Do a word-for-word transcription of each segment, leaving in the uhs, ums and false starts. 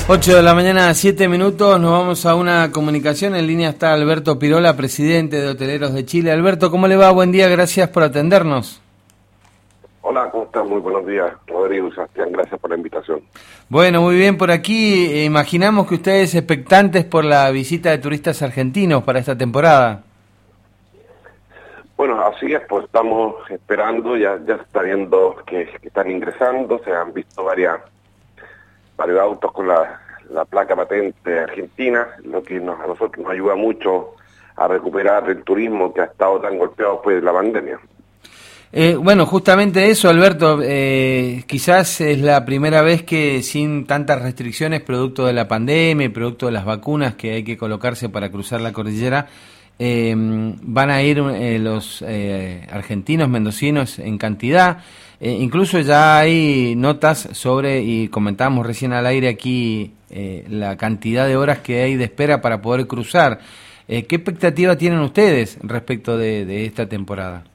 ocho de la mañana, siete minutos, nos vamos a una comunicación. En línea está Alberto Pirola, presidente de Hoteleros de Chile. Alberto, ¿cómo le va? Buen día, gracias por atendernos. Hola, ¿cómo estás? Muy buenos días, Rodrigo y Sebastián, gracias por la invitación. Bueno, muy bien por aquí. Eh, imaginamos que ustedes expectantes por la visita de turistas argentinos para esta temporada. Bueno, así es, pues estamos esperando, ya ya se está viendo que, que están ingresando, se han visto varias varios autos con la, la placa patente argentina, lo que nos, a nosotros nos ayuda mucho a recuperar el turismo que ha estado tan golpeado después de la pandemia. Eh, bueno, justamente eso, Alberto, eh, quizás es la primera vez que sin tantas restricciones, producto de la pandemia, producto de las vacunas que hay que colocarse para cruzar la cordillera, eh, van a ir eh, los eh, argentinos, mendocinos en cantidad. Eh, incluso ya hay notas sobre, y comentábamos recién al aire aquí, eh, la cantidad de horas que hay de espera para poder cruzar. Eh, ¿Qué expectativa tienen ustedes respecto de, de esta temporada?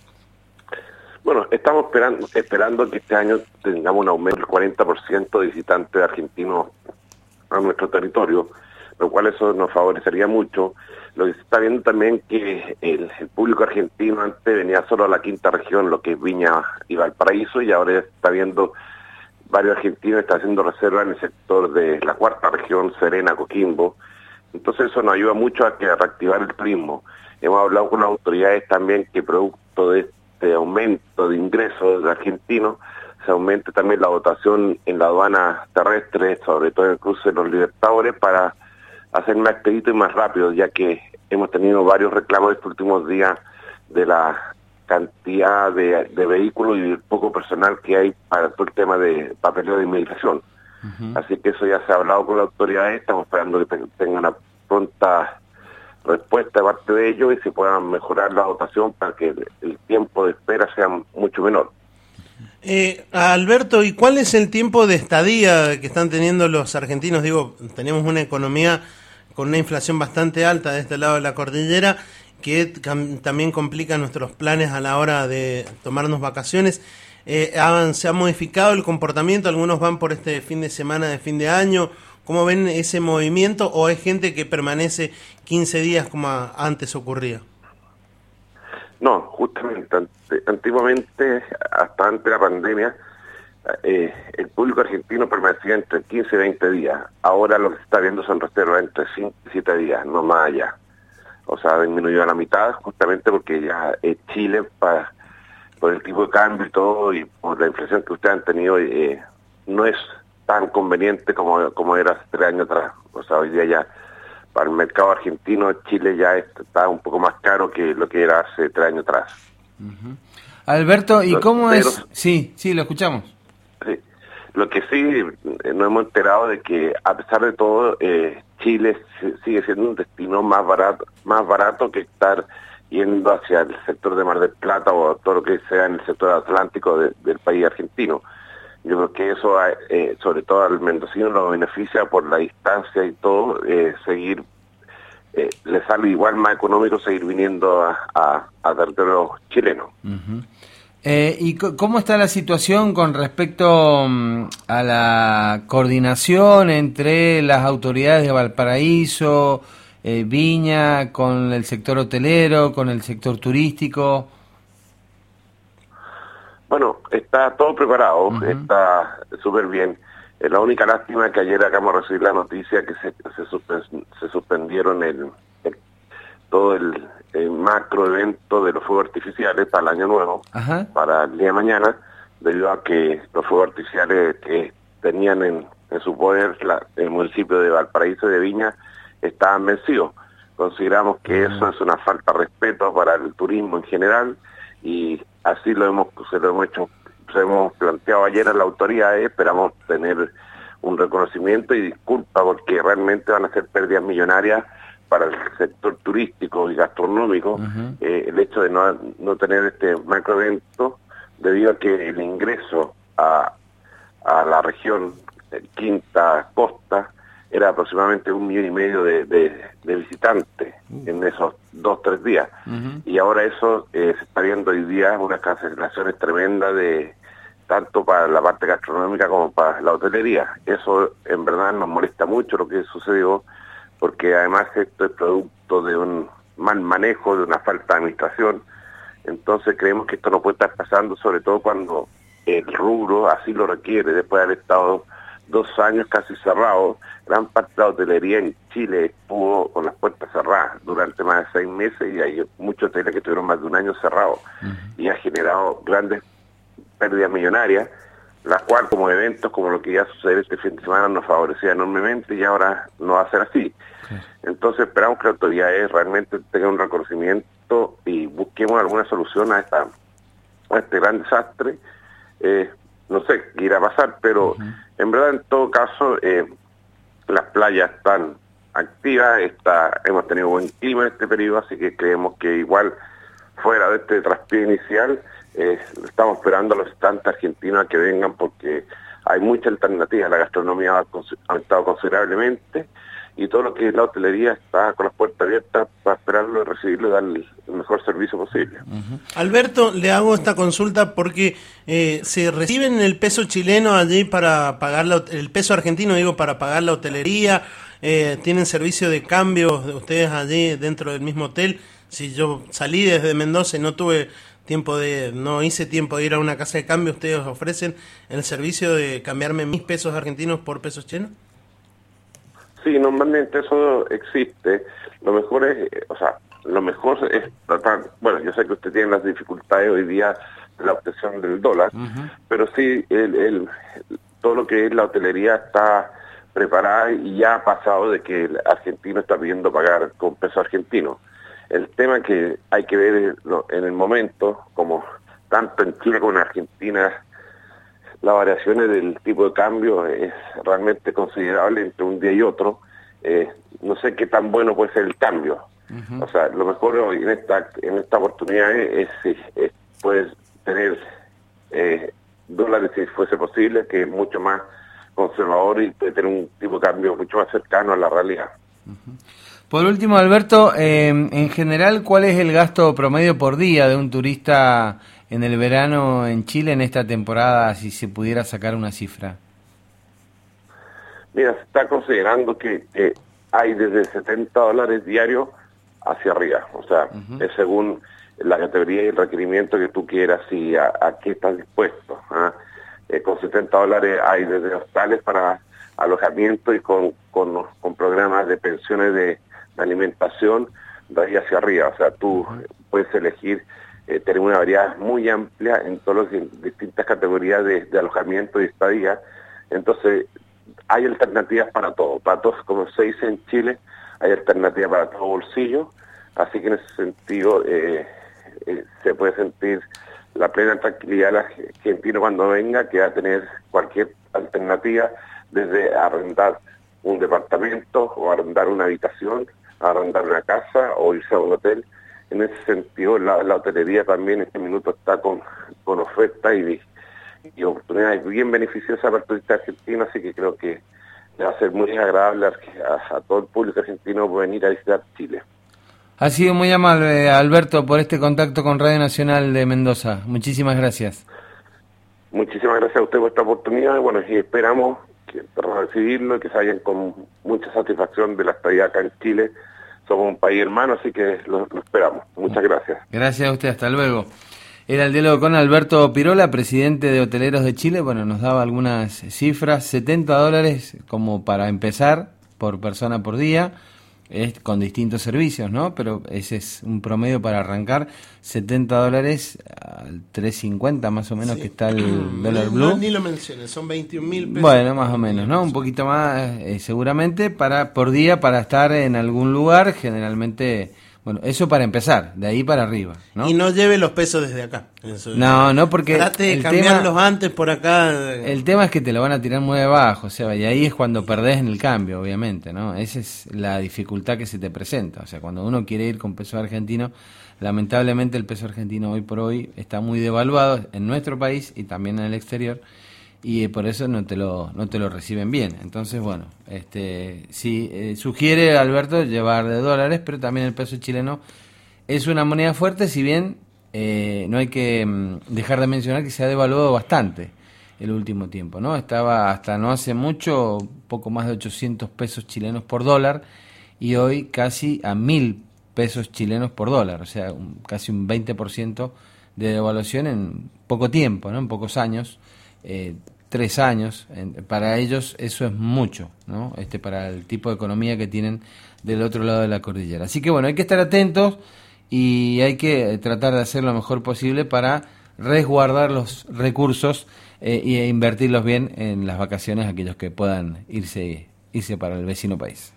Bueno, estamos esperando, esperando que este año tengamos un aumento del cuarenta por ciento de visitantes argentinos a nuestro territorio, lo cual eso nos favorecería mucho. Lo que se está viendo también que el, el público argentino antes venía solo a la quinta región, lo que es Viña y Valparaíso, y ahora está viendo varios argentinos están haciendo reservas en el sector de la cuarta región, Serena, Coquimbo. Entonces eso nos ayuda mucho a, que, a reactivar el turismo. Hemos hablado con las autoridades también que producto de este aumento de ingresos de argentinos, se aumente también la dotación en la aduana terrestre, sobre todo en el cruce de los Libertadores, para hacer más expedito y más rápido, ya que hemos tenido varios reclamos estos últimos días de la cantidad de, de vehículos y el poco personal que hay para todo el tema de papeleo de inmigración. Uh-huh. Así que eso ya se ha hablado con las autoridades, estamos esperando que tengan una pronta respuesta de parte de ellos y se puedan mejorar la dotación para que el, el tiempo de espera sea mucho menor. Eh, Alberto, ¿y cuál es el tiempo de estadía que están teniendo los argentinos? Digo, tenemos una economía con una inflación bastante alta de este lado de la cordillera que también complica nuestros planes a la hora de tomarnos vacaciones. Eh, han, ¿Se ha modificado el comportamiento? Algunos van por este fin de semana de fin de año. ¿Cómo ven ese movimiento? ¿O hay gente que permanece quince días como antes ocurría? No, justamente, antiguamente, hasta antes de la pandemia, eh, el público argentino permanecía entre quince y veinte días. Ahora lo que se está viendo son reservas entre cinco y siete días, no más allá. O sea, ha disminuido a la mitad, justamente porque ya eh, Chile, para, por el tipo de cambio y todo, y por la inflación que ustedes han tenido, eh, no es tan conveniente como, como era hace tres años atrás. O sea, hoy día ya para el mercado argentino, Chile ya está un poco más caro que lo que era hace tres años atrás. Uh-huh. Alberto, ¿y Los, cómo pero, es? Sí, sí, lo escuchamos. Sí. Lo que sí eh, nos hemos enterado de que a pesar de todo, eh, Chile sigue siendo un destino más barato, más barato que estar yendo hacia el sector de Mar del Plata o todo lo que sea en el sector atlántico de, del país argentino. Yo creo que eso, eh, sobre todo al mendocino, lo beneficia por la distancia y todo, eh, seguir, eh, le sale igual más económico seguir viniendo a, a, a territorios chilenos. Uh-huh. Eh, ¿Y c- cómo está la situación con respecto um, a la coordinación entre las autoridades de Valparaíso, eh, Viña, con el sector hotelero, con el sector turístico? Bueno, está todo preparado, uh-huh. Está súper bien. Eh, la única lástima es que ayer acabamos de recibir la noticia que se, se, suspen- se suspendieron el, el todo el, el macro evento de los fuegos artificiales para el año nuevo, uh-huh. Para el día de mañana, debido a que los fuegos artificiales que tenían en, en su poder la, el municipio de Valparaíso y de Viña estaban vencidos. Consideramos que uh-huh. Eso es una falta de respeto para el turismo en general y así lo hemos, se lo hemos hecho, se hemos planteado ayer a la autoridad, esperamos tener un reconocimiento y disculpa porque realmente van a ser pérdidas millonarias para el sector turístico y gastronómico, uh-huh. eh, el hecho de no, no tener este macroevento debido a que el ingreso a, a la región Quinta Costa era aproximadamente un millón y medio de, de, de visitantes uh. en esos dos, tres días. Uh-huh. Y ahora eso eh, se está viendo hoy día unas cancelaciones tremendas de, tanto para la parte gastronómica como para la hotelería. Eso en verdad nos molesta mucho lo que sucedió, porque además esto es producto de un mal manejo, de una falta de administración. Entonces creemos que esto no puede estar pasando, sobre todo cuando el rubro así lo requiere, después de haber estado dos años casi cerrado. Gran parte de la hotelería en Chile estuvo con las puertas cerradas durante más de seis meses y hay muchos hoteles que tuvieron más de un año cerrados. Uh-huh. Y ha generado grandes pérdidas millonarias, las cuales como eventos como lo que iba a suceder este fin de semana nos favorecía enormemente y ahora no va a ser así. Okay. Entonces esperamos que las autoridades realmente tengan un reconocimiento y busquemos alguna solución a, esta, a este gran desastre. Eh, no sé qué irá a pasar, pero uh-huh. en verdad en todo caso eh, las playas están activas, está, hemos tenido buen clima en este periodo, así que creemos que igual fuera de este traspié inicial eh, estamos esperando a los estantes argentinos a que vengan porque hay muchas alternativas. La gastronomía ha aumentado considerablemente y todo lo que es la hotelería está con las puertas abiertas para esperarlo, recibirlo y darle el mejor servicio posible. Uh-huh. Alberto, le hago esta consulta porque eh, se reciben el peso chileno allí para pagar la, el peso argentino, digo, para pagar la hotelería, eh, tienen servicio de cambio de ustedes allí dentro del mismo hotel. Si yo salí desde Mendoza y no tuve tiempo de, no hice tiempo de ir a una casa de cambio, ¿ustedes ofrecen el servicio de cambiarme mis pesos argentinos por pesos chilenos? Sí, normalmente eso existe. Lo mejor es, o sea, lo mejor es tratar, bueno, yo sé que usted tiene las dificultades hoy día de la obtención del dólar, uh-huh. pero sí, el, el, todo lo que es la hotelería está preparada y ya ha pasado de que el argentino está pidiendo pagar con peso argentino. El tema que hay que ver en el momento, como tanto en Chile como en Argentina, las variaciones del tipo de cambio es realmente considerable entre un día y otro. Eh, no sé qué tan bueno puede ser el cambio. Uh-huh. O sea, lo mejor hoy en esta en esta oportunidad es, es, es poder tener eh, dólares si fuese posible, que es mucho más conservador y puede tener un tipo de cambio mucho más cercano a la realidad. Uh-huh. Por último, Alberto, eh, en general, ¿cuál es el gasto promedio por día de un turista en el verano en Chile en esta temporada, si se pudiera sacar una cifra? Mira, se está considerando que eh, hay desde setenta dólares diarios hacia arriba, o sea, uh-huh. es según la categoría y el requerimiento que tú quieras y a, a qué estás dispuesto. ¿eh? Eh, con setenta dólares hay desde hostales para alojamiento y con, con, con programas de pensiones de, de alimentación de ahí hacia arriba, o sea, tú uh-huh. puedes elegir. Eh, tenemos una variedad muy amplia en todas las distintas categorías de, de alojamiento y estadía. Entonces, hay alternativas para todo. Para todos, como se dice en Chile, hay alternativas para todo bolsillo. Así que en ese sentido, eh, eh, se puede sentir la plena tranquilidad del argentino cuando venga, que va a tener cualquier alternativa, desde arrendar un departamento o arrendar una habitación, arrendar una casa o irse a un hotel. En ese sentido, la, la hotelería también en este minuto está con, con ofertas y, y oportunidades bien beneficiosas para el turista argentino, así que creo que le va a ser muy agradable a, a todo el público argentino venir a visitar Chile. Ha sido muy amable, Alberto, por este contacto con Radio Nacional de Mendoza. Muchísimas gracias. Muchísimas gracias a usted por esta oportunidad y bueno, y esperamos que para recibirlo y que se vayan con mucha satisfacción de la estadía acá en Chile. Somos un país hermano, así que lo, lo esperamos. Muchas gracias. Gracias a usted, hasta luego. Era el diálogo con Alberto Pirola, presidente de Hoteleros de Chile. Bueno, nos daba algunas cifras, setenta dólares como para empezar por persona por día, es con distintos servicios, ¿no? Pero ese es un promedio para arrancar, setenta dólares al tres cincuenta más o menos, sí, que está el dólar blue. No, ni lo menciones, son veintiún mil pesos. Bueno, más o menos, ¿no? Un poquito más eh, seguramente para por día para estar en algún lugar, generalmente. Bueno, eso para empezar, de ahí para arriba, ¿no? Y no lleve los pesos desde acá. Eso, no, no, porque trate de cambiarlos tema, antes por acá. El tema es que te lo van a tirar muy abajo, o sea, y ahí es cuando perdés en el cambio, obviamente, ¿no? Esa es la dificultad que se te presenta. O sea, cuando uno quiere ir con peso argentino, lamentablemente el peso argentino hoy por hoy está muy devaluado en nuestro país y también en el exterior, y por eso no te lo no te lo reciben bien. Entonces, bueno, este sí eh, sugiere Alberto llevar de dólares, pero también el peso chileno es una moneda fuerte, si bien eh, no hay que mm, dejar de mencionar que se ha devaluado bastante. el último tiempo, ¿no? Estaba hasta no hace mucho, poco más de ochocientos pesos chilenos por dólar, y hoy casi a mil pesos chilenos por dólar, o sea, un, casi un veinte por ciento de devaluación en poco tiempo, ¿no? En pocos años, eh, tres años. En, para ellos eso es mucho, ¿no? Este, para el tipo de economía que tienen del otro lado de la cordillera. Así que bueno, hay que estar atentos y hay que tratar de hacer lo mejor posible para resguardar los recursos eh, e invertirlos bien en las vacaciones, aquellos que puedan irse irse para el vecino país.